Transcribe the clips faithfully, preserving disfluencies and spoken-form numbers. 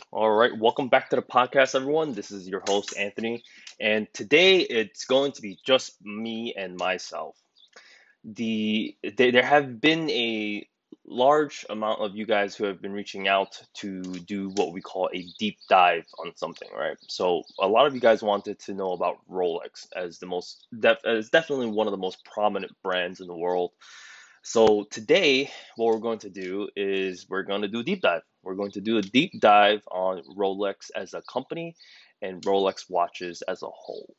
All right, welcome back to the podcast, everyone. This is your host, Anthony, and today it's going to be just me and myself. The there there have been a large amount of you guys who have been reaching out to do what we call a deep dive on something, right? So a lot of you guys wanted to know about Rolex as the most def as definitely one of the most prominent brands in the world. So today, what we're going to do is we're going to do a deep dive. We're going to do a deep dive on Rolex as a company and Rolex watches as a whole.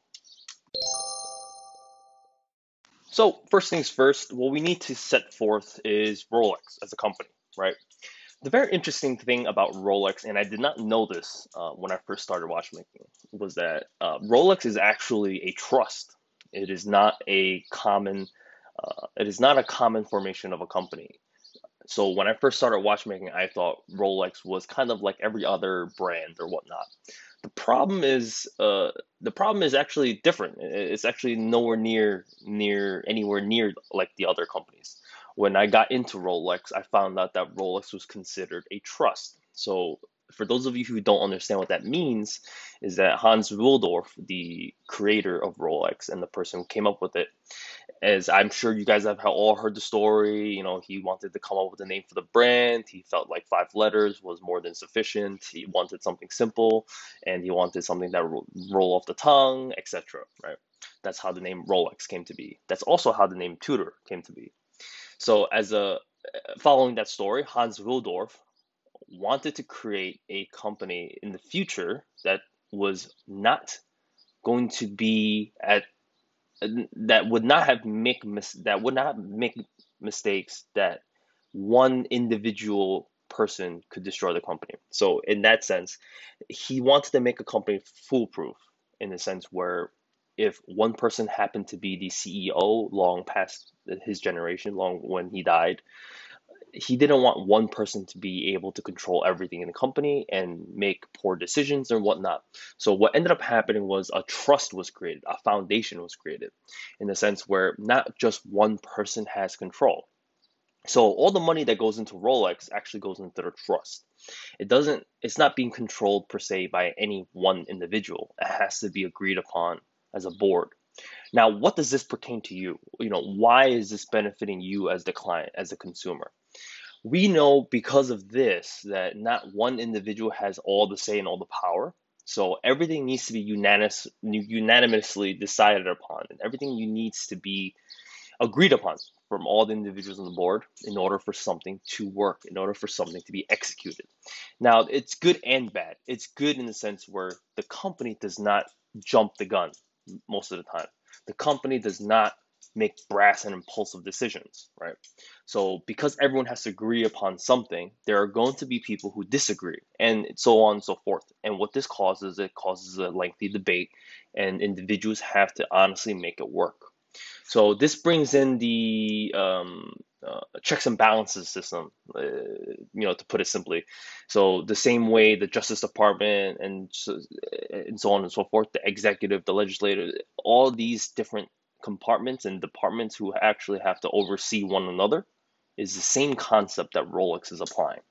So first things first, what we need to set forth is Rolex as a company, right? The very interesting thing about Rolex, and I did not know this uh, when I first started watchmaking, was that uh, Rolex is actually a trust. It is not a common. Uh, it is not a common formation of a company. So when I first started watchmaking, I thought Rolex was kind of like every other brand or whatnot. The problem is, uh, the problem is actually different. It's actually nowhere near near anywhere near like the other companies. When I got into Rolex, I found out that Rolex was considered a trust. So for those of you who don't understand what that means, is that Hans Willdorf, the creator of Rolex and the person who came up with it, as I'm sure you guys have all heard the story, you know, he wanted to come up with a name for the brand. He felt like five letters was more than sufficient. He wanted something simple and he wanted something that would roll off the tongue, et cetera. Right? That's how the name Rolex came to be. That's also how the name Tudor came to be. So, as a following that story, Hans Willdorf wanted to create a company in the future that was not going to be at that would not have make mis- that would not make mistakes that one individual person could destroy the company. So in that sense, he wanted to make a company foolproof in the sense where if one person happened to be the C E O long past his generation, long when he died, he didn't want one person to be able to control everything in the company and make poor decisions or whatnot. So what ended up happening was a trust was created, a foundation was created, in the sense where not just one person has control. So all the money that goes into Rolex actually goes into the trust. It doesn't, it's not being controlled per se by any one individual. It has to be agreed upon as a board. Now, what does this pertain to you? You know, why is this benefiting you as the client, as a consumer? We know because of this that not one individual has all the say and all the power. So everything needs to be unanimous, unanimously decided upon, and everything you needs to be agreed upon from all the individuals on the board in order for something to work, in order for something to be executed. Now, it's good and bad. It's good in the sense where the company does not jump the gun most of the time. The company does not make brass and impulsive decisions, right? So, because everyone has to agree upon something, there are going to be people who disagree, and so on and so forth. And what this causes, it causes a lengthy debate, and individuals have to honestly make it work. So this brings in the um, uh, checks and balances system, uh, you know, to put it simply. So the same way the Justice Department and so, and so on and so forth, the executive, the legislative, all these different compartments and departments who actually have to oversee one another is the same concept that Rolex is applying.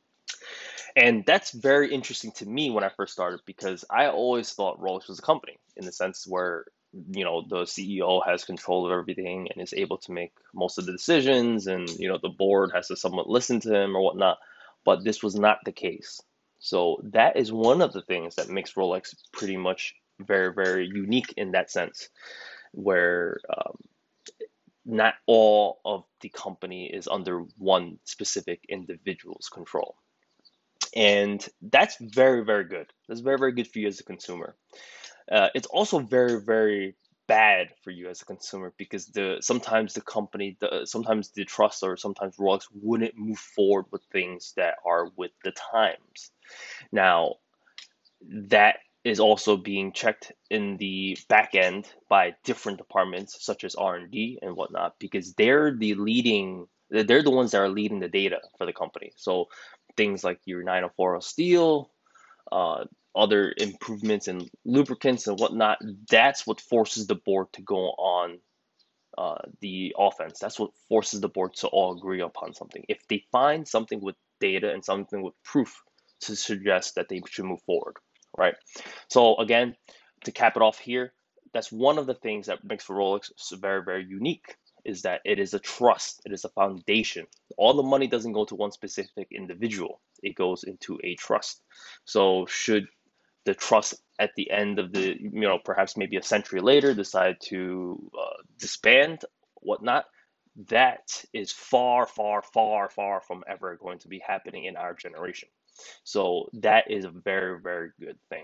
And that's very interesting to me when I first started because I always thought Rolex was a company in the sense where, you know, the C E O has control of everything and is able to make most of the decisions, and, you know, the board has to somewhat listen to him or whatnot. But this was not the case. So that is one of the things that makes Rolex pretty much very, very unique in that sense, where um, not all of the company is under one specific individual's control. And that's very, very good. That's very, very good for you as a consumer. Uh, it's also very, very bad for you as a consumer because the sometimes the company, the sometimes the trust or sometimes Rolex wouldn't move forward with things that are with the times. Now, that is also being checked in the back end by different departments such as R and D and whatnot because they're the leading they're the ones that are leading the data for the company. So things like your nine oh four oh steel, uh, other improvements in lubricants and whatnot, that's what forces the board to go on uh, the offense. That's what forces the board to all agree upon something. If they find something with data and something with proof to suggest that they should move forward, right? So again, to cap it off here, that's one of the things that makes Rolex very, very unique is that it is a trust, it is a foundation. All the money doesn't go to one specific individual, it goes into a trust. So should the trust at the end of the, you know, perhaps maybe a century later decide to uh, disband, whatnot, that is far, far, far, far from ever going to be happening in our generation. So that is a very, very good thing.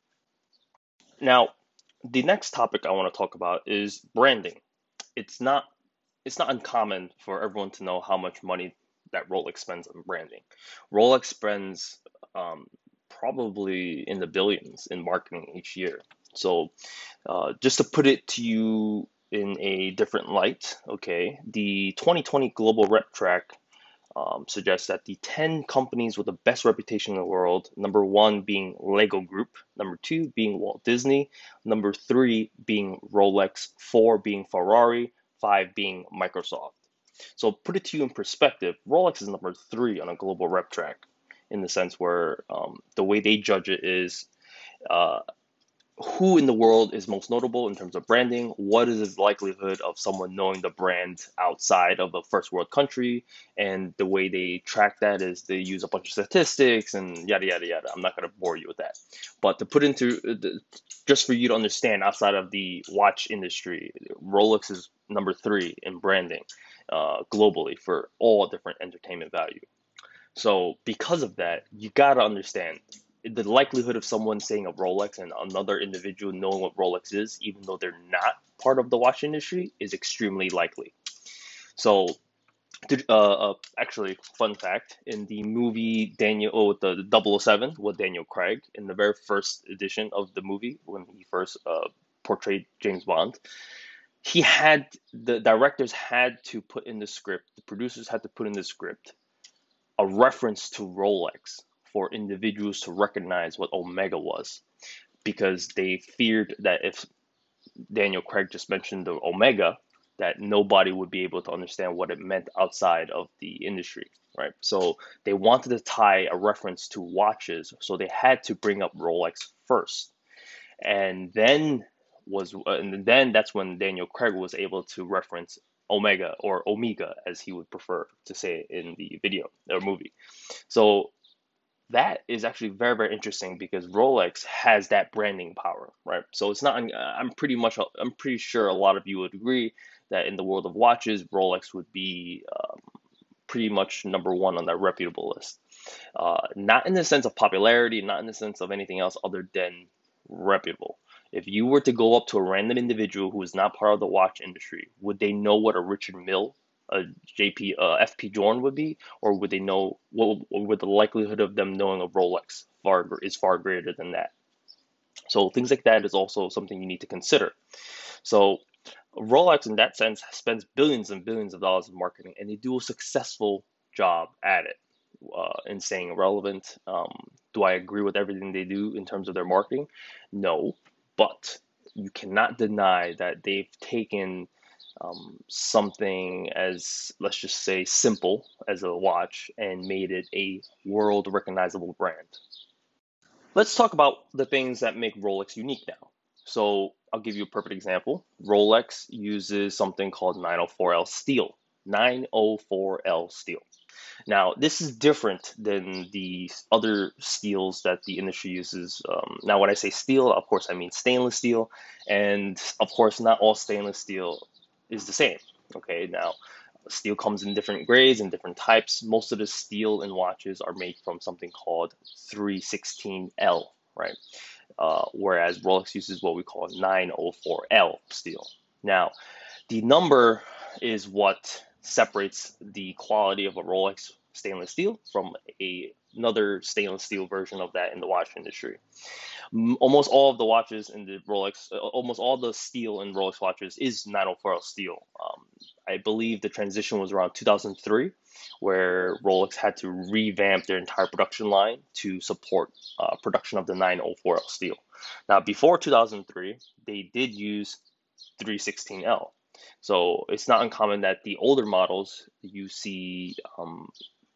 Now, the next topic I want to talk about is branding. It's not it's not uncommon for everyone to know how much money that Rolex spends on branding. Rolex spends um, probably in the billions in marketing each year. So, uh, just to put it to you in a different light, okay, the twenty twenty Global Rep Track um, suggests that the ten companies with the best reputation in the world, number one being Lego Group, number two being Walt Disney, number three being Rolex, four being Ferrari, five being Microsoft. So put it to you in perspective, Rolex is number three on a global rep track in the sense where um, the way they judge it is uh, who in the world is most notable in terms of branding? What is the likelihood of someone knowing the brand outside of a first world country? And the way they track that is they use a bunch of statistics and yada, yada, yada. I'm not going to bore you with that. But to put into, just for you to understand, outside of the watch industry, Rolex is number three in branding uh, globally for all different entertainment value. So because of that, you got to understand the likelihood of someone saying a Rolex and another individual knowing what Rolex is, even though they're not part of the watch industry, is extremely likely. So, uh, uh, actually, fun fact, in the movie Daniel, oh, the double oh seven with Daniel Craig, in the very first edition of the movie, when he first uh, portrayed James Bond, he had, the directors had to put in the script, the producers had to put in the script, a reference to Rolex for individuals to recognize what Omega was, because they feared that if Daniel Craig just mentioned the Omega, that nobody would be able to understand what it meant outside of the industry, right? So they wanted to tie a reference to watches, so they had to bring up Rolex first, and then was and then that's when Daniel Craig was able to reference Omega or Omega as he would prefer to say in the video or movie. So that is actually very, very interesting because Rolex has that branding power, right? So it's not, I'm pretty much, I'm pretty sure a lot of you would agree that in the world of watches, Rolex would be um, pretty much number one on that reputable list. Uh, not in the sense of popularity, not in the sense of anything else other than reputable. If you were to go up to a random individual who is not part of the watch industry, would they know what a Richard Mille, a J P, uh, F P Journe would be, or would they know what would the likelihood of them knowing a Rolex far is far greater than that? So things like that is also something you need to consider. So Rolex, in that sense, spends billions and billions of dollars in marketing, and they do a successful job at it uh, in staying relevant. Um, do I agree with everything they do in terms of their marketing? No, but you cannot deny that they've taken um, something as, let's just say, simple as a watch and made it a world recognizable brand. Let's talk about the things that make Rolex unique now. So I'll give you a perfect example. Rolex uses something called nine oh four L steel. nine oh four L steel. Now, this is different than the other steels that the industry uses. Um, now, when I say steel, of course, I mean stainless steel. And of course, not all stainless steel is the same. Okay, now steel comes in different grades and different types. Most of the steel in watches are made from something called three sixteen L, right? Uh, whereas Rolex uses what we call nine oh four L steel. Now, the number is what separates the quality of a Rolex stainless steel from a, another stainless steel version of that in the watch industry. Almost all of the watches in the Rolex, uh, almost all the steel in Rolex watches is nine oh four L steel. Um, I believe the transition was around two thousand three, where Rolex had to revamp their entire production line to support uh, production of the nine oh four L steel. Now, before two thousand three, they did use three sixteen L. So it's not uncommon that the older models you see um,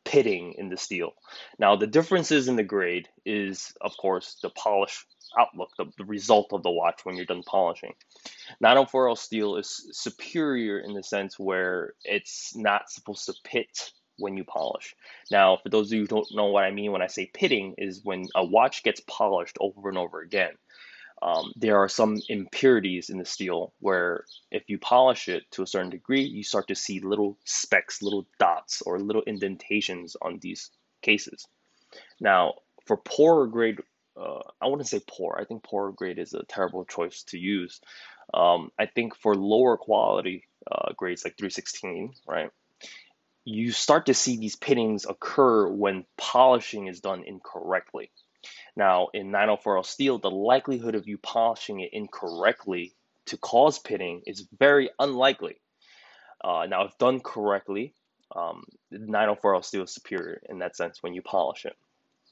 pitting in the steel. Now, the differences in the grade is, of course, the polish outlook, the, the result of the watch when you're done polishing. nine oh four L steel is superior in the sense where it's not supposed to pit when you polish. Now, for those of you who don't know what I mean when I say pitting, is when a watch gets polished over and over again. Um, there are some impurities in the steel where if you polish it to a certain degree, you start to see little specks, little dots, or little indentations on these cases. Now, for poorer grade, uh, I wouldn't say poor. I think poorer grade is a terrible choice to use. Um, I think for lower quality uh, grades like three sixteen, right, you start to see these pittings occur when polishing is done incorrectly. Now, in nine oh four L steel, the likelihood of you polishing it incorrectly to cause pitting is very unlikely. Uh, now, if done correctly, um, nine oh four L steel is superior in that sense when you polish it.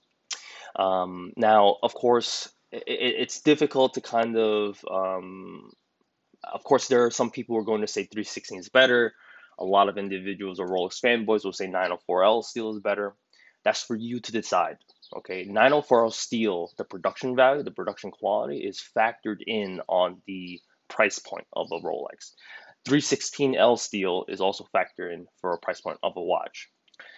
Um, now, of course, it, it's difficult to kind of, um, of course, there are some people who are going to say three sixteen is better. A lot of individuals or Rolex fanboys will say nine oh four L steel is better. That's for you to decide. Okay, nine oh four L steel, the production value, the production quality is factored in on the price point of a Rolex. three sixteen L steel is also factored in for a price point of a watch.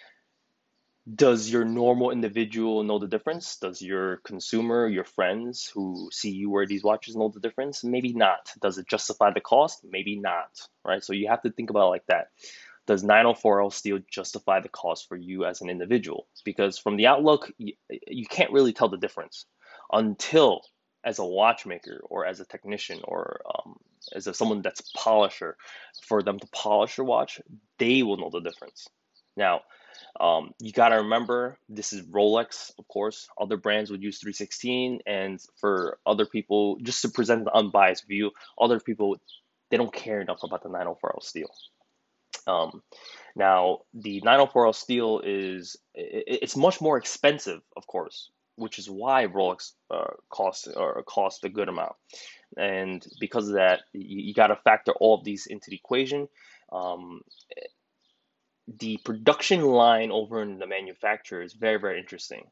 Does your normal individual know the difference? Does your consumer, your friends who see you wear these watches know the difference? Maybe not. Does it justify the cost? Maybe not, right? So you have to think about it like that. Does nine oh four L steel justify the cost for you as an individual? Because from the outlook, you, you can't really tell the difference until, as a watchmaker or as a technician or um, as a, someone that's a polisher, for them to polish your watch, they will know the difference. Now, um, you got to remember, this is Rolex, of course. Other brands would use three sixteen, and for other people, just to present an unbiased view, other people, they don't care enough about the nine oh four L steel. Um, now, the nine oh four L steel is, it, it's much more expensive, of course, which is why Rolex uh, costs or cost a good amount. And because of that, you, you got to factor all of these into the equation. Um, the production line over in the manufacturer is very, very interesting.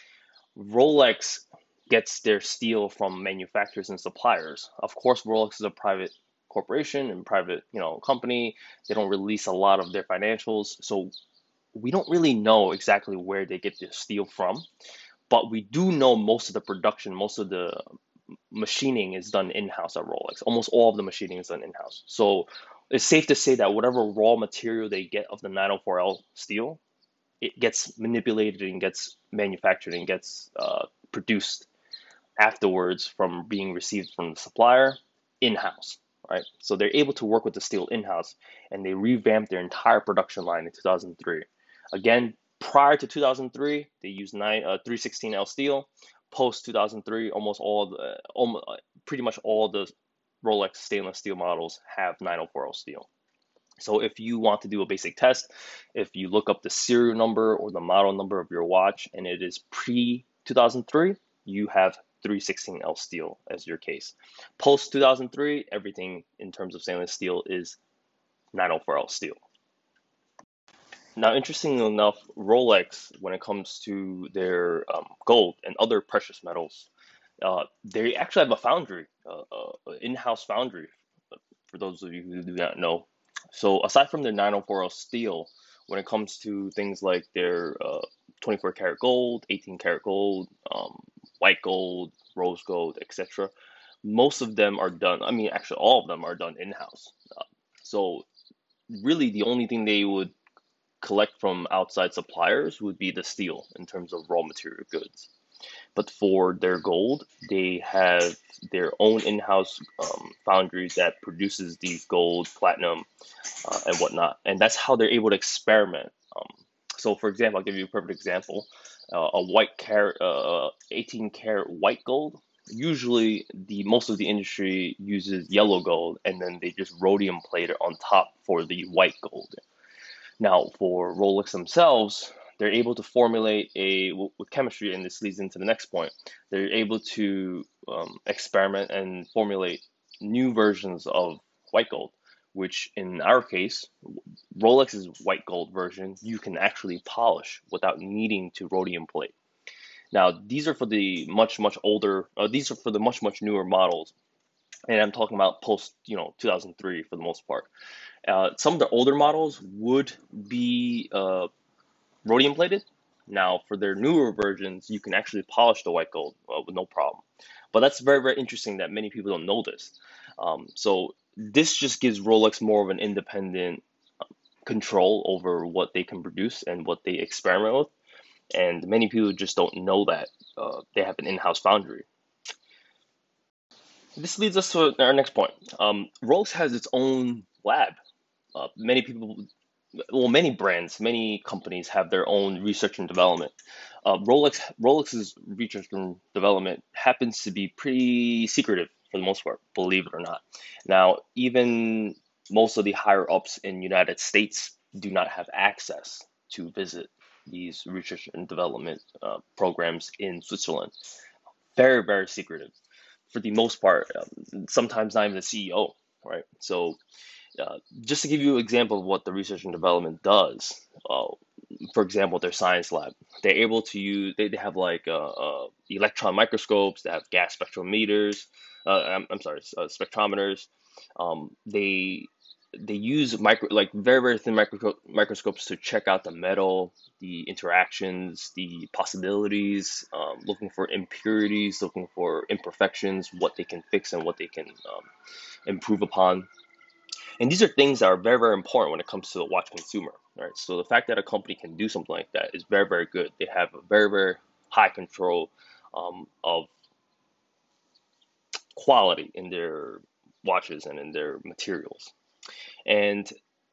Rolex gets their steel from manufacturers and suppliers. Of course, Rolex is a private corporation and private, you know, company. They don't release a lot of their financials, so we don't really know exactly where they get their steel from. But we do know most of the production, most of the machining is done in-house at Rolex. Almost all of the machining is done in-house. So it's safe to say that whatever raw material they get of the nine oh four L steel, it gets manipulated and gets manufactured and gets uh, produced afterwards from being received from the supplier in-house, right? So they're able to work with the steel in-house, and they revamped their entire production line in two thousand three. Again, prior to two thousand three, they used nine, uh, three sixteen L steel. Post two thousand three, almost all the, almost, pretty much all the Rolex stainless steel models have nine oh four L steel. So if you want to do a basic test, if you look up the serial number or the model number of your watch and it is pre two thousand three, you have three sixteen L steel as your case. Post two thousand three, everything in terms of stainless steel is nine oh four L steel. Now, interestingly enough, Rolex, when it comes to their um, gold and other precious metals, uh, they actually have a foundry, uh, uh, in-house foundry, for those of you who do not know. So aside from their nine oh four L steel, when it comes to things like their uh, twenty-four karat gold, eighteen karat gold, um, white gold, rose gold, et cetera, most of them are done, I mean, actually all of them are done in-house. Uh, so really the only thing they would collect from outside suppliers would be the steel in terms of raw material goods. But for their gold, they have their own in-house um, foundry that produces the gold, platinum, uh, and whatnot. And that's how they're able to experiment. Um, so, for example, I'll give you a perfect example. Uh, a white carat, uh, eighteen karat white gold. Usually, the most of the industry uses yellow gold, and then they just rhodium plate it on top for the white gold. Now, for Rolex themselves, they're able to formulate a, with chemistry, and this leads into the next point, they're able to um, experiment and formulate new versions of white gold, which in our case, Rolex's white gold version, you can actually polish without needing to rhodium plate. Now, these are for the much, much older, uh, these are for the much, much newer models. And I'm talking about post, you know, two thousand three for the most part. Uh, some of the older models would be uh, rhodium plated. Now, for their newer versions, you can actually polish the white gold uh, with no problem. But that's very, very interesting that many people don't know this. Um, so this just gives Rolex more of an independent control over what they can produce and what they experiment with. And many people just don't know that uh, they have an in-house foundry. This leads us to our next point. Um, Rolex has its own lab. Uh, many people, well, many brands, many companies have their own research and development. Uh, Rolex, Rolex's research and development happens to be pretty secretive for the most part, believe it or not. Now, even most of the higher ups in United States do not have access to visit these research and development uh, programs in Switzerland. Very, very secretive for the most part. Um, sometimes not even the C E O, right? So uh, just to give you an example of what the research and development does, uh, for example, their science lab, they're able to use, they, they have like uh, uh, electron microscopes, they have gas spectrometers, uh, I'm, I'm sorry, uh, spectrometers. Um, they they use micro like very very thin micro microscopes to check out the metal, the interactions, the possibilities, um, looking for impurities, looking for imperfections, what they can fix and what they can um, improve upon. And these are things that are very, very important when it comes to the watch consumer, right? So the fact that a company can do something like that is very, very good. They have a very, very high control um, of quality in their watches and in their materials. And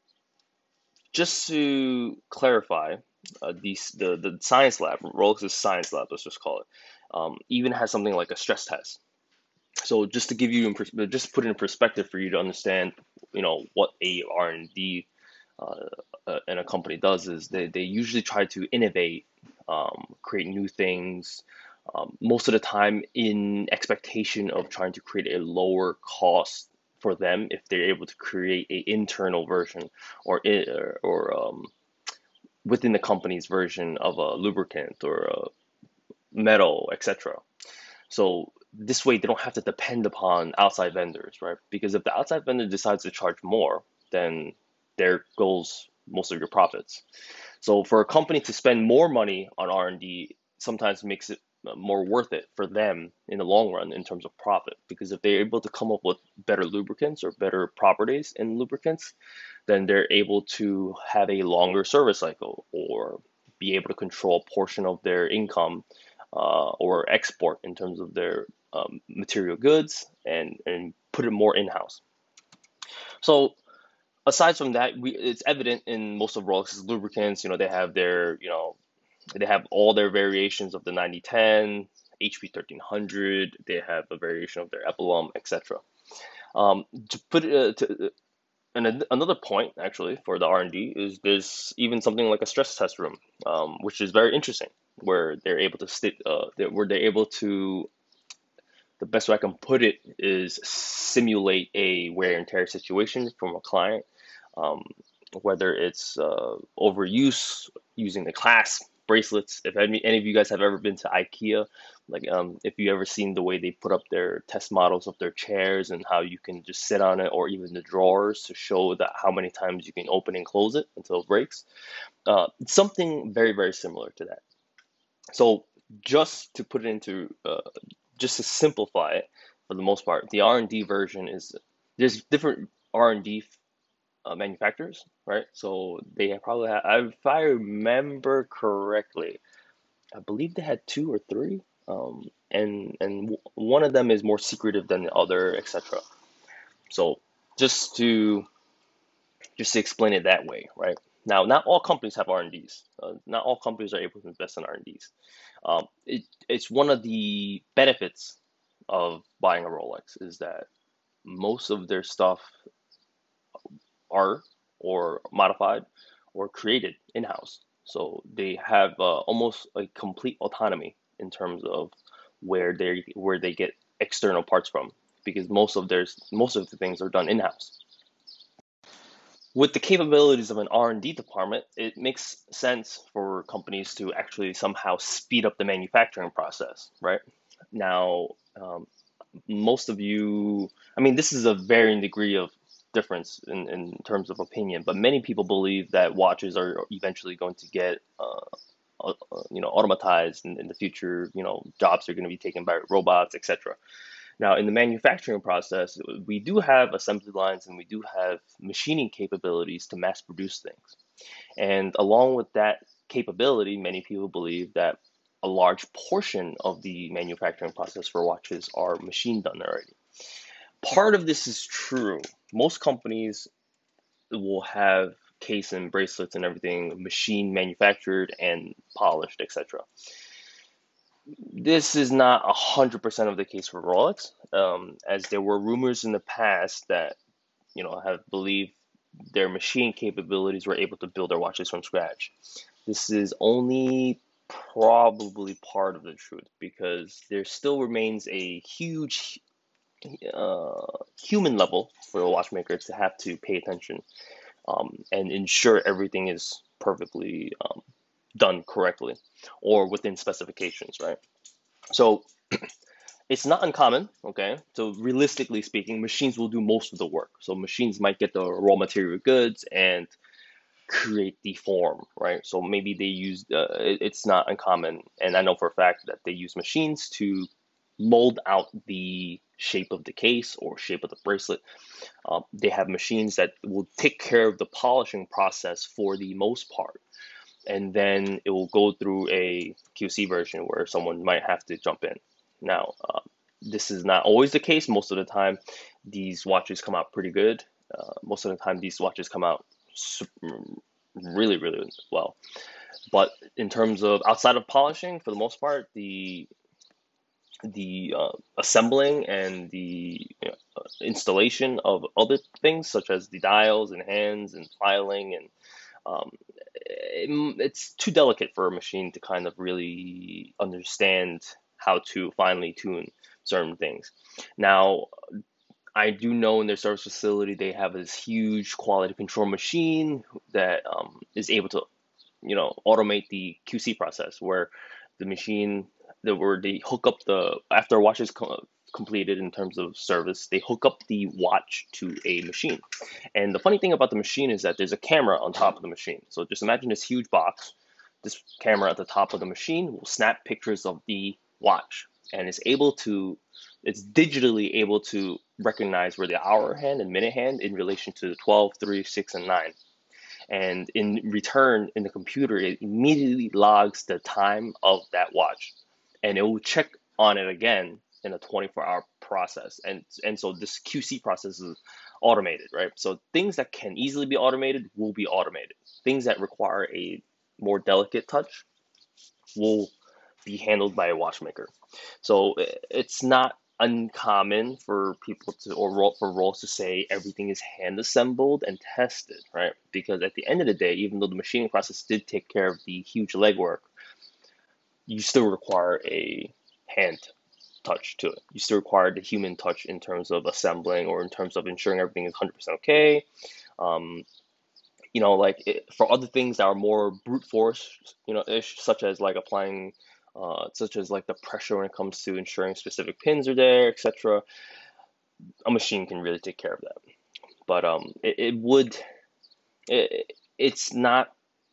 just to clarify, uh, these the the science lab, Rolex's science lab, let's just call it, um, even has something like a stress test. So just to give you, in pers- just put it in perspective for you to understand, you know, what a R and D uh, uh, and a company does is they, they usually try to innovate, um, create new things, um, most of the time in expectation of trying to create a lower cost for them if they're able to create a internal version or i- or, or um, within the company's version of a lubricant or a metal, et cetera. So this way they don't have to depend upon outside vendors, right? Because if the outside vendor decides to charge more, then there goes most of your profits. So for a company to spend more money on R and D sometimes makes it uh, more worth it for them in the long run in terms of profit. Because if they're able to come up with better lubricants or better properties in lubricants, then they're able to have a longer service cycle or be able to control a portion of their income uh, or export in terms of their um, material goods and, and put it more in-house. So aside from that, we, it's evident in most of Rolex's lubricants, you know, they have their, you know, they have all their variations of the ninety ten, H P thirteen hundred, they have a variation of their Epilum, et cetera. Um, to put it, uh, to, and another point actually for the R and D is there's even something like a stress test room, um, which is very interesting, where they're able to state, uh, where they're able to, the best way I can put it is simulate a wear and tear situation from a client, um, whether it's uh, overuse using the clasp bracelets. If any, any of you guys have ever been to IKEA, like um, if you ever seen the way they put up their test models of their chairs and how you can just sit on it, or even the drawers to show that how many times you can open and close it until it breaks. Uh, it's something very, very similar to that. So just to put it into, uh, just to simplify it, for the most part, the R and D version is there's different R and D uh, manufacturers, right? So they have probably have, if I remember correctly, I believe they had two or three, um, and and one of them is more secretive than the other, et cetera. So just to just to explain it that way, right? Now, not all companies have R and Ds. Uh, not all companies are able to invest in R and Ds. Um, it, it's one of the benefits of buying a Rolex is that most of their stuff are or modified or created in-house. So they have uh, almost a complete autonomy in terms of where they where they get external parts from because most of their most of the things are done in-house. with the capabilities of an R and D department, it makes sense for companies to actually somehow speed up the manufacturing process, right? Now, um, most of you, I mean, this is a varying degree of difference in, in terms of opinion, but many people believe that watches are eventually going to get, uh, uh, uh, you know, automatized in, in the future. You know, jobs are going to be taken by robots, et cetera. Now, in the manufacturing process, we do have assembly lines and we do have machining capabilities to mass produce things. And along with that capability, many people believe that a large portion of the manufacturing process for watches are machine done already. Part of this is true. Most companies will have case and bracelets and everything machine manufactured and polished, et cetera. This is not one hundred percent of the case for Rolex, um, as there were rumors in the past that, you know, have believed their machine capabilities were able to build their watches from scratch. This is only probably part of the truth because there still remains a huge uh, human level for the watchmaker to have to pay attention um, and ensure everything is perfectly um, done correctly or within specifications, right? So it's not uncommon, okay? So realistically speaking, machines will do most of the work. So machines might get the raw material goods and create the form, right? So maybe they use, uh, it- it's not uncommon, and I know for a fact that they use machines to mold out the shape of the case or shape of the bracelet. Um, they have machines that will take care of the polishing process for the most part, and then it will go through a Q C version where someone might have to jump in. Now, uh, this is not always the case. Most of the time, these watches come out pretty good. Uh, most of the time, these watches come out really, really well. But in terms of outside of polishing, for the most part, the the uh, assembling and the you know, uh, installation of other things such as the dials and hands and filing and um, it, it's too delicate for a machine to kind of really understand how to finely tune certain things. Now, I do know in their service facility they have this huge quality control machine that um, is able to, you know, automate the Q C process where the machine, the where they hook up the after a watch is co- completed in terms of service, they hook up the watch to a machine. And the funny thing about the machine is that there's a camera on top of the machine. So just imagine this huge box. This camera at the top of the machine will snap pictures of the watch and is able to, it's digitally able to recognize where the hour hand and minute hand in relation to the twelve, three, six, and nine. And in return, in the computer, it immediately logs the time of that watch and it will check on it again in a twenty-four hour process. And, and so this Q C process is automated, right? So things that can easily be automated will be automated. Things that require a more delicate touch will be handled by a watchmaker. So it's not uncommon for people to or for roles to say everything is hand assembled and tested, right? Because at the end of the day, even though the machining process did take care of the huge legwork, you still require a hand touch to it. You still require the human touch in terms of assembling or in terms of ensuring everything is one hundred percent okay. Um, you know, like it, for other things that are more brute force, you know, ish, such as like applying, uh, such as like the pressure when it comes to ensuring specific pins are there, et cetera. A machine can really take care of that. But um, it, it would, it, it's not.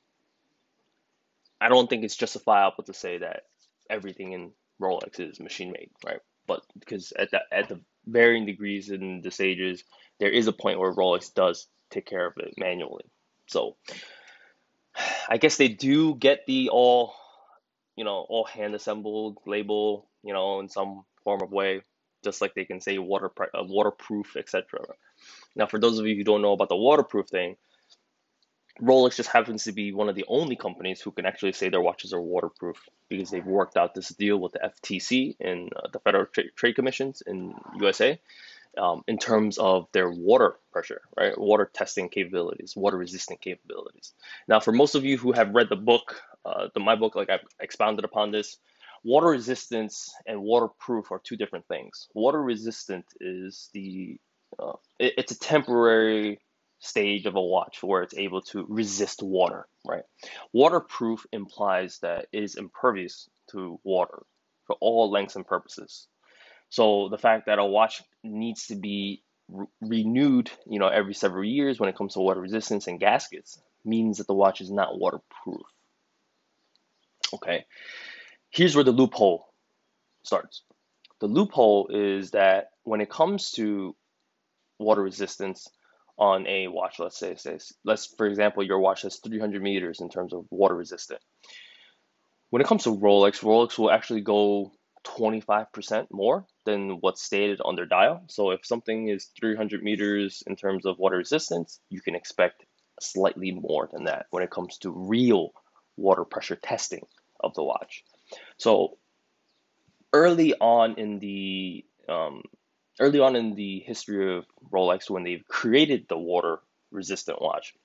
I don't think it's justifiable to say that everything in Rolex is machine made, right? But because at the at the varying degrees in the stages, there is a point where Rolex does take care of it manually. So I guess they do get the all, you know, all hand assembled label, you know, in some form of way, just like they can say water uh, waterproof, et cetera. Now, for those of you who don't know about the waterproof thing, Rolex just happens to be one of the only companies who can actually say their watches are waterproof because they've worked out this deal with the F T C and uh, the Federal Tra- Trade Commissions in U S A um, in terms of their water pressure, right? Water testing capabilities, water resistant capabilities. Now, for most of you who have read the book, uh, the my book, like I've expounded upon this, water resistance and waterproof are two different things. Water resistant is the uh, it, it's a temporary stage of a watch where it's able to resist water, right? Waterproof implies that it is impervious to water for all lengths and purposes. So the fact that a watch needs to be re- renewed, you know, every several years when it comes to water resistance and gaskets means that the watch is not waterproof. Okay, here's where the loophole starts. The loophole is that when it comes to water resistance on a watch, let's say, say let's for example, your watch has three hundred meters in terms of water resistant. When it comes to Rolex, Rolex will actually go twenty-five percent more than what's stated on their dial. So if something is three hundred meters in terms of water resistance, you can expect slightly more than that when it comes to real water pressure testing of the watch. So early on in the um, early on in the history of Rolex, when they've created the water resistant watch,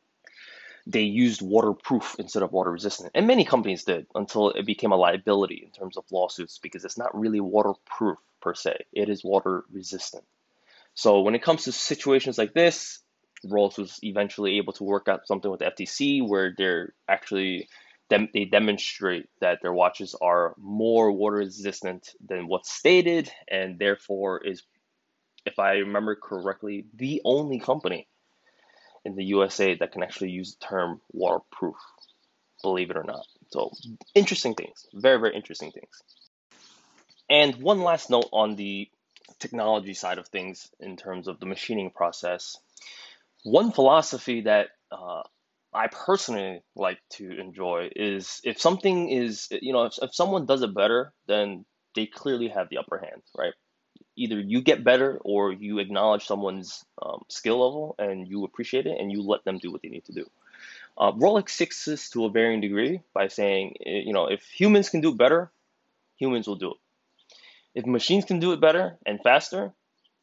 they used waterproof instead of water resistant. And many companies did until it became a liability in terms of lawsuits because it's not really waterproof per se. It is water resistant. So when it comes to situations like this, Rolex was eventually able to work out something with the F T C where they're actually dem- they demonstrate that their watches are more water resistant than what's stated, and therefore is, if I remember correctly, the only company in the U S A that can actually use the term waterproof, believe it or not. So interesting things, very, very interesting things. And one last note on the technology side of things in terms of the machining process. One philosophy that uh, I personally like to enjoy is if something is, you know, if, if someone does it better, then they clearly have the upper hand, right? Either you get better or you acknowledge someone's um, skill level and you appreciate it and you let them do what they need to do. Uh, Rolex sticks this to a varying degree by saying, eh, you know, if humans can do it better, humans will do it. If machines can do it better and faster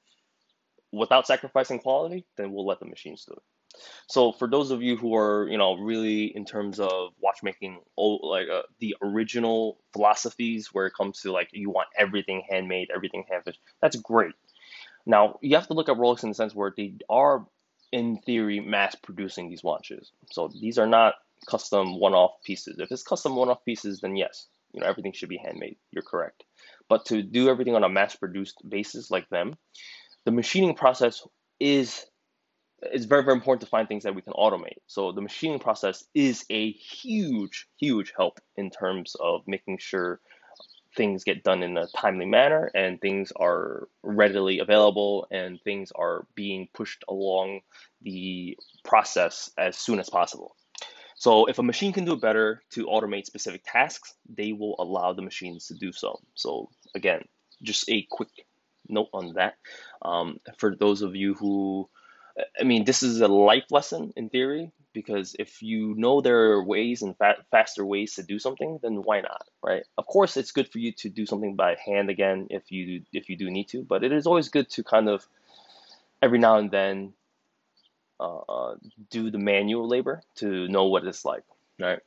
without sacrificing quality, then we'll let the machines do it. So for those of you who are, you know, really in terms of watchmaking, oh, like uh, the original philosophies where it comes to like you want everything handmade, everything handfinished, that's great. Now you have to look at Rolex in the sense where they are, in theory, mass producing these watches. So these are not custom one-off pieces. If it's custom one-off pieces, then yes, you know, everything should be handmade. You're correct. But to do everything on a mass-produced basis like them, the machining process is it's very, very important to find things that we can automate. So the machining process is a huge, huge help in terms of making sure things get done in a timely manner and things are readily available and things are being pushed along the process as soon as possible. So if a machine can do it better to automate specific tasks, they will allow the machines to do so. So again, just a quick note on that. Um, for those of you who I mean, this is a life lesson in theory because if you know there are ways and fa faster ways to do something, then why not, right? Of course, it's good for you to do something by hand again if you if you do need to, but it is always good to kind of every now and then uh, uh, do the manual labor to know what it's like, right?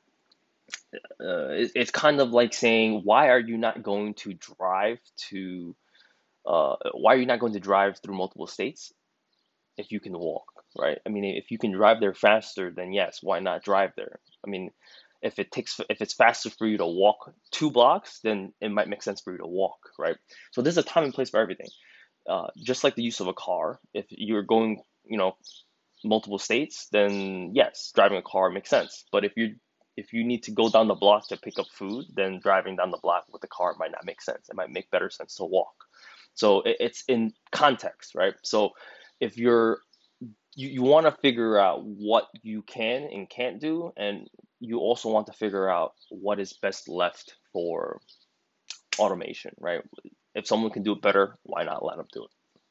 Uh, it, it's kind of like saying, why are you not going to drive to uh, why are you not going to drive through multiple states if you can walk, right? I mean, if you can drive there faster, then yes, why not drive there? I mean, if it takes, if it's faster for you to walk two blocks, then it might make sense for you to walk, right? So there's a time and place for everything. Uh, just like the use of a car, if you're going, you know, multiple states, then yes, driving a car makes sense. But if you if you need to go down the block to pick up food, then driving down the block with a car might not make sense. It might make better sense to walk. So it, it's in context, right? So if you're you, you want to figure out what you can and can't do, and you also want to figure out what is best left for automation, right? If someone can do it better, why not let them do it?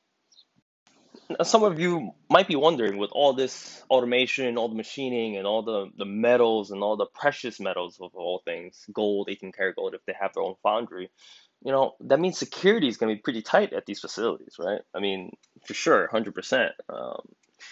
Now, some of you might be wondering, with all this automation, all the machining, and all the, the metals and all the precious metals of all things, gold, eighteen karat gold, if they have their own foundry, you know, that means security is going to be pretty tight at these facilities, right? I mean, for sure, one hundred percent. Um,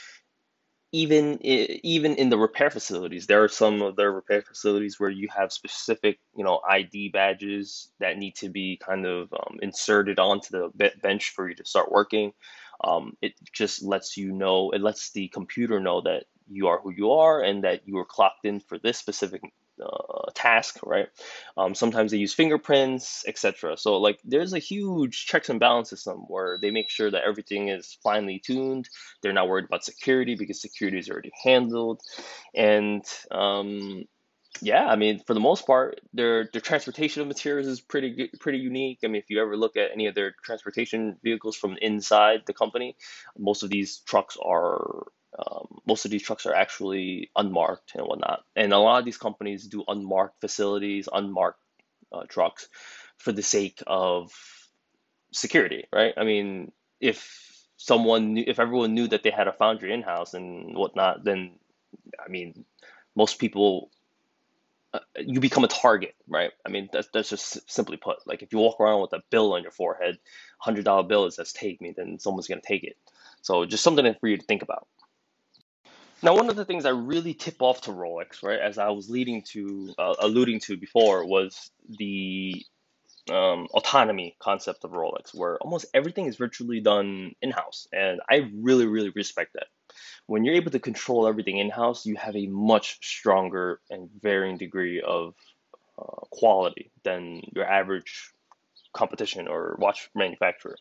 even i- even in the repair facilities, there are some of their repair facilities where you have specific, you know, I D badges that need to be kind of um, inserted onto the be- bench for you to start working. Um, it just lets you know, it lets the computer know that you are who you are and that you were clocked in for this specific uh, task, right? Um, sometimes they use fingerprints, et cetera. So like there's a huge checks and balance system where they make sure that everything is finely tuned. They're not worried about security because security is already handled. And um, yeah, I mean, for the most part, their their transportation of materials is pretty good- pretty unique. I mean, if you ever look at any of their transportation vehicles from inside the company, most of these trucks are um, most of these trucks are actually unmarked and whatnot. And a lot of these companies do unmarked facilities, unmarked uh, trucks, for the sake of security, right? I mean, if someone knew, if everyone knew that they had a foundry in house and whatnot, then I mean, most people uh, you become a target, right? I mean, that's that's just simply put. Like if you walk around with a bill on your forehead, hundred dollar bill is says take me, then someone's gonna take it. So just something for you to think about. Now, one of the things I really tip off to Rolex, right, as I was leading to uh, alluding to before, was the um, autonomy concept of Rolex, where almost everything is virtually done in-house, and I really, really respect that. When you're able to control everything in-house, you have a much stronger and varying degree of uh, quality than your average competition or watch manufacturer.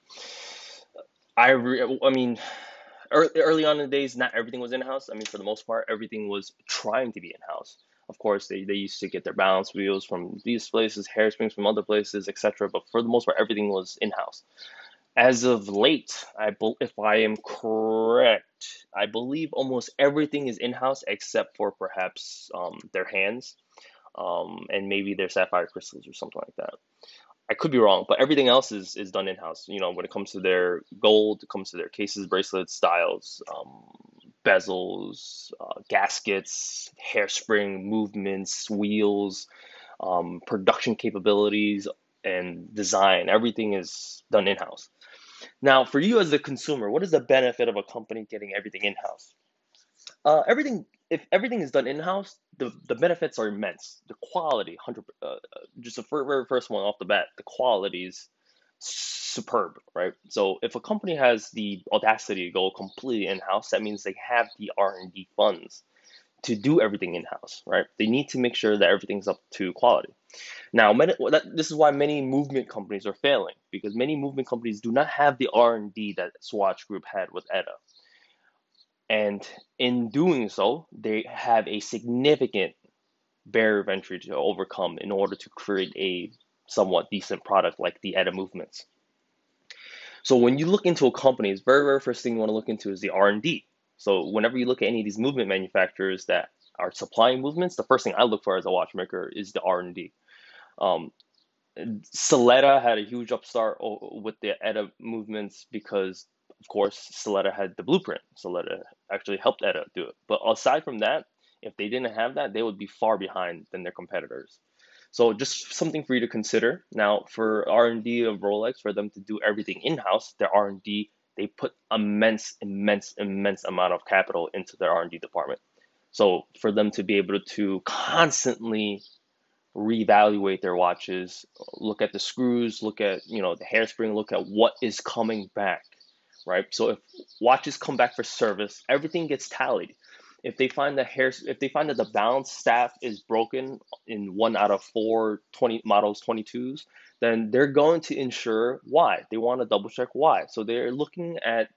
I re- I mean, early, early on in the days, not everything was in-house. I mean, for the most part, everything was trying to be in-house. Of course, they, they used to get their balance wheels from these places, hairsprings from other places, et cetera. But for the most part, everything was in-house. As of late, I bel if I am correct, I believe almost everything is in-house except for perhaps um, their hands um, and maybe their sapphire crystals or something like that. I could be wrong, but everything else is is done in-house. You know, when it comes to their gold, it comes to their cases, bracelets, styles, um, bezels, uh, gaskets, hairspring movements, wheels, um, production capabilities, and design. Everything is done in-house. Now, for you as the consumer, what is the benefit of a company getting everything in-house? Uh, everything, if everything is done in-house, the the benefits are immense. The quality, one hundred, uh, uh, just the fir- very first one off the bat, the quality is superb, right? So if a company has the audacity to go completely in-house, that means they have the R and D funds to do everything in-house, right? They need to make sure that everything's up to quality. Now, many, well, that, this is why many movement companies are failing because many movement companies do not have the R and D that Swatch Group had with ETA. And in doing so, they have a significant barrier of entry to overcome in order to create a somewhat decent product like the ETA movements. So when you look into a company, the very, very first thing you want to look into is the R and D. So whenever you look at any of these movement manufacturers that are supplying movements, the first thing I look for as a watchmaker is the R and D. Um, Saletta had a huge upstart with the ETA movements because, of course, Saletta had the blueprint. Saletta actually helped ETA do it. But aside from that, if they didn't have that, they would be far behind than their competitors. So just something for you to consider. Now, for R and D of Rolex, for them to do everything in-house, their R and D, they put immense, immense, immense amount of capital into their R and D department. So for them to be able to constantly reevaluate their watches, look at the screws, look at, you know, the hairspring, look at what is coming back, right? So if watches come back for service, everything gets tallied. If they find the hair, if they find that the balance staff is broken in one out of four twenty models twenty-twos, then they're going to ensure why. They want to double check why. So they're looking at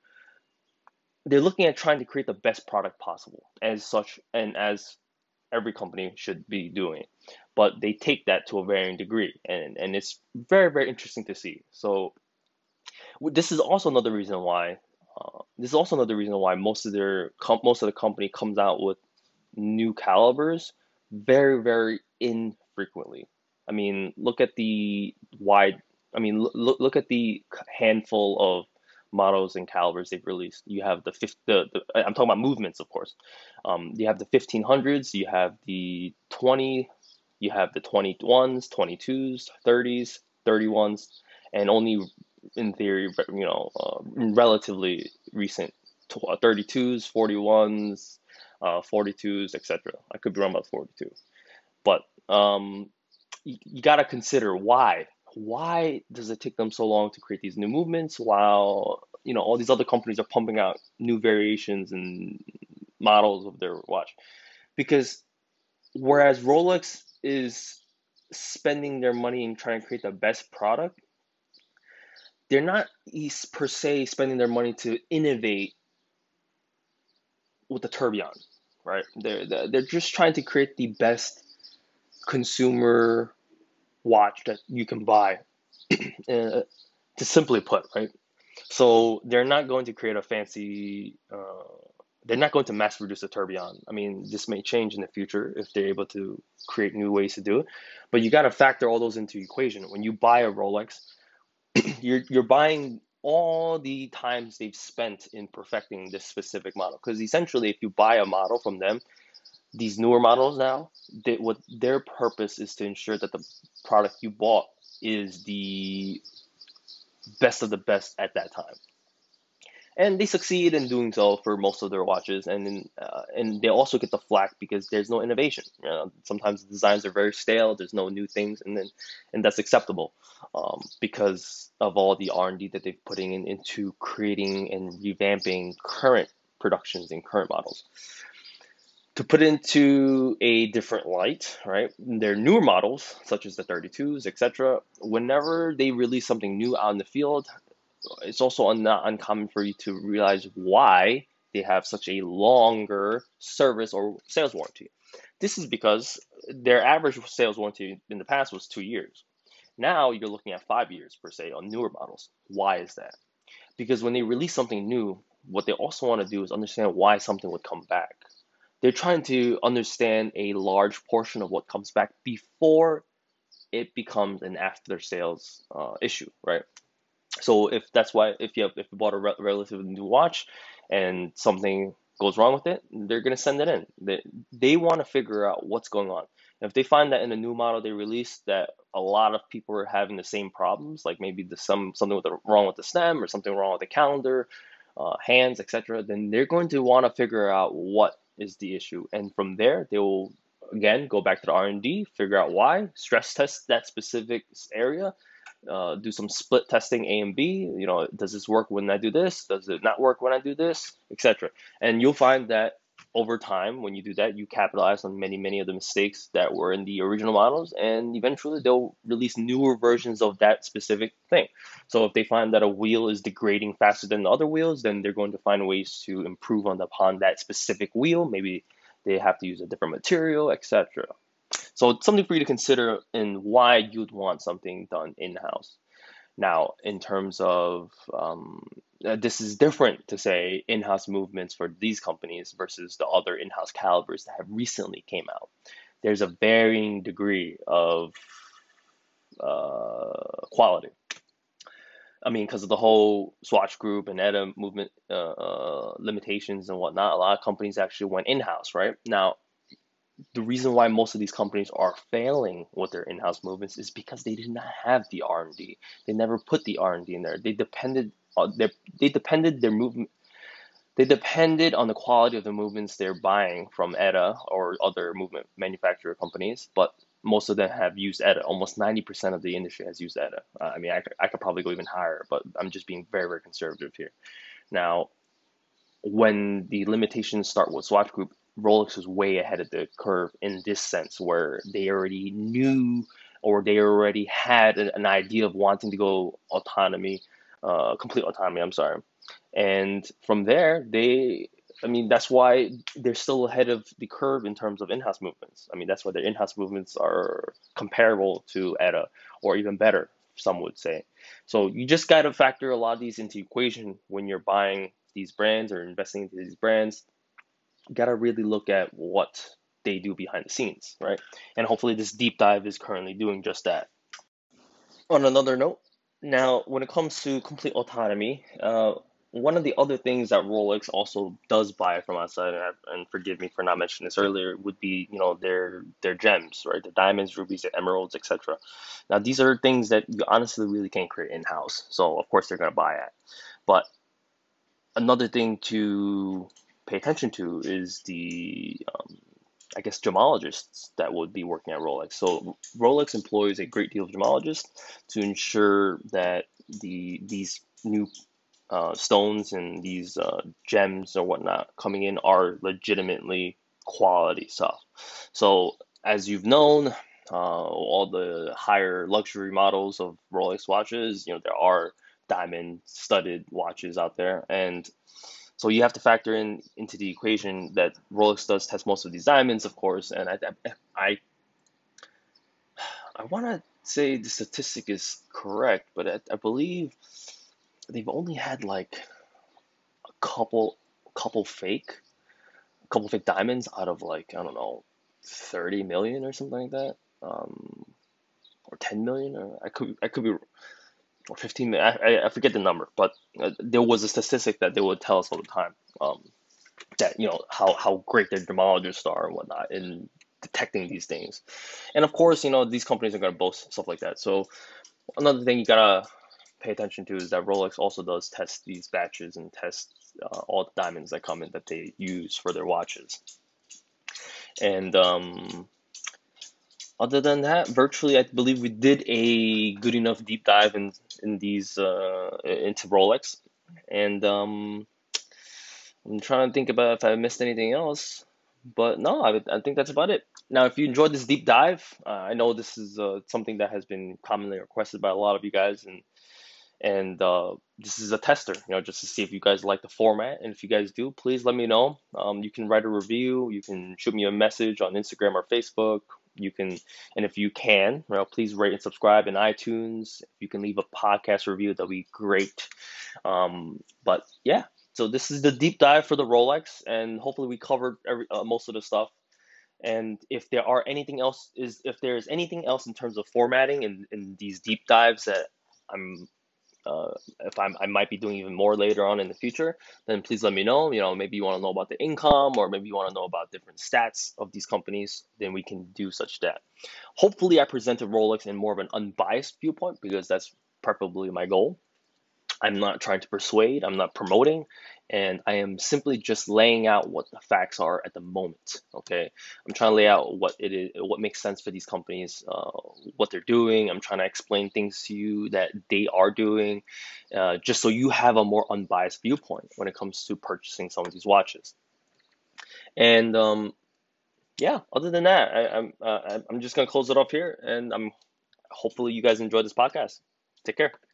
they're looking at trying to create the best product possible as such and as every company should be doing. But they take that to a varying degree, and, and it's very, very interesting to see. So this is also another reason why uh, this is also another reason why most of their com- most of the company comes out with new calibers very, very infrequently. I mean, look at the wide. I mean, look look at the handful of models and calibers they've released. You have the fifth. The, the I'm talking about movements, of course. Um, you have the fifteen hundreds. You have the twenty. You have the twenty-ones, twenty-twos, thirties, thirty-ones, and only in theory, you know, uh, relatively recent tw- thirty-twos, forty-ones, uh, forty-twos, et cetera. I could be wrong about forty-two, but um, you, you got to consider why. Why does it take them so long to create these new movements while you know, all these other companies are pumping out new variations and models of their watch. Because whereas Rolex is spending their money and trying to create the best product, they're not is per se spending their money to innovate with the tourbillon, right? They're they're they're just trying to create the best consumer watch that you can buy, uh, to simply put, right? So they're not going to create a fancy. Uh, they're not going to mass produce a tourbillon. I mean, this may change in the future if they're able to create new ways to do it, but you got to factor all those into the equation. When you buy a Rolex, you're you're buying all the times they've spent in perfecting this specific model. Because essentially, if you buy a model from them, these newer models now, they, what their purpose is to ensure that the product you bought is the best of the best at that time. And they succeed in doing so for most of their watches, and then, uh, and they also get the flack because there's no innovation. You know, sometimes the designs are very stale. There's no new things, and then and that's acceptable, um, because of all the R and D that they've putting in into creating and revamping current productions and current models. To put it into a different light, right? Their newer models, such as the thirty-twos, et cetera, whenever they release something new out in the field, it's also un- not uncommon for you to realize why they have such a longer service or sales warranty. This is because their average sales warranty in the past was two years. Now you're looking at five years per se on newer models. Why is that? Because when they release something new, what they also want to do is understand why something would come back. They're trying to understand a large portion of what comes back before it becomes an after sales uh, issue, right? So if that's why if you have if you bought a re- relatively new watch and something goes wrong with it, they're gonna send it in. They they want to figure out what's going on. If they find that in a new model they released that a lot of people are having the same problems, like maybe the some something with the, wrong with the stem or something wrong with the calendar, uh, hands, et cetera, then they're going to want to figure out what is the issue, and from there they will again go back to the R and D, figure out why, stress test that specific area, uh, do some split testing A and B. You know, does this work when I do this? Does it not work when I do this, et cetera. And you'll find that over time, when you do that, you capitalize on many, many of the mistakes that were in the original models, and eventually they'll release newer versions of that specific thing. So if they find that a wheel is degrading faster than the other wheels, then they're going to find ways to improve on upon that specific wheel. Maybe they have to use a different material, et cetera. So it's something for you to consider in why you'd want something done in-house. Now, in terms of um, uh, this is different to say in-house movements for these companies versus the other in-house calibers that have recently came out. There's a varying degree of uh, quality. I mean, because of the whole Swatch Group and E D A movement uh, uh, limitations and whatnot, a lot of companies actually went in-house, right? Now, the reason why most of these companies are failing with their in-house movements is because they did not have the R and D. They never put the R and D in there. They depended on their they depended their movement they depended on the quality of the movements they're buying from E D A or other movement manufacturer companies, but most of them have used E D A. Almost ninety percent of the industry has used E D A. Uh, I mean, I, I could probably go even higher, but I'm just being very, very conservative here. Now, when the limitations start with Swatch Group, Rolex was way ahead of the curve in this sense, where they already knew or they already had an, an idea of wanting to go autonomy, uh, complete autonomy. I'm sorry, and from there they. I mean, that's why they're still ahead of the curve in terms of in-house movements. I mean, that's why their in-house movements are comparable to E D A or even better, some would say. So you just got to factor a lot of these into equation when you're buying these brands or investing into these brands. You got to really look at what they do behind the scenes, right? And hopefully this deep dive is currently doing just that. On another note, now when it comes to complete autonomy, uh, one of the other things that Rolex also does buy from outside, and, and forgive me for not mentioning this earlier, would be you know their their gems, right? The diamonds, rubies, the emeralds, et cetera. Now these are things that you honestly really can't create in house, so of course they're gonna buy it. But another thing to pay attention to is the um, I guess gemologists that would be working at Rolex. So Rolex employs a great deal of gemologists to ensure that the these new uh, stones and these uh, gems or whatnot coming in are legitimately quality stuff. So as you've known, uh, all the higher luxury models of Rolex watches, you know, there are diamond studded watches out there, and so you have to factor in into the equation that Rolex does test most of these diamonds, of course. And I I I want to say the statistic is correct, but I, I believe they've only had like a couple couple fake couple fake diamonds out of like I don't know thirty million or something like that, um, or ten million, or I could I could be or fifteen million. I, I, I forget the number, but uh, there was a statistic that they would tell us all the time. Um, that you know how how great their gemologists are and whatnot in detecting these things, and of course you know these companies are going to boast stuff like that. So another thing you gotta pay attention to is that Rolex also does test these batches and test uh, all the diamonds that come in that they use for their watches. And um, other than that, virtually, I believe we did a good enough deep dive in in these uh, into Rolex. And um, I'm trying to think about if I missed anything else, but no, I, I think that's about it. Now, if you enjoyed this deep dive, uh, I know this is uh, something that has been commonly requested by a lot of you guys, and and uh, this is a tester, you know, just to see if you guys like the format. And if you guys do, please let me know. Um, you can write a review. You can shoot me a message on Instagram or Facebook. You can, and if you can, you know, please rate and subscribe in iTunes. If you can leave a podcast review, that'll be great. Um, but yeah, so this is the deep dive for the Rolex, and hopefully we covered every uh, most of the stuff. And if there are anything else, is if there is anything else in terms of formatting in, in these deep dives that I'm uh, if I'm, I might be doing even more later on in the future, then please let me know. You know, maybe you want to know about the income, or maybe you want to know about different stats of these companies, then we can do such that. Hopefully, I presented Rolex in more of an unbiased viewpoint because that's preferably my goal. I'm not trying to persuade, I'm not promoting, and I am simply just laying out what the facts are at the moment. Okay, I'm trying to lay out what it is, what makes sense for these companies, uh, what they're doing. I'm trying to explain things to you that they are doing, uh, just so you have a more unbiased viewpoint when it comes to purchasing some of these watches. And um, yeah, other than that, I, I'm uh, I'm just gonna close it off here, and I'm hopefully you guys enjoyed this podcast. Take care.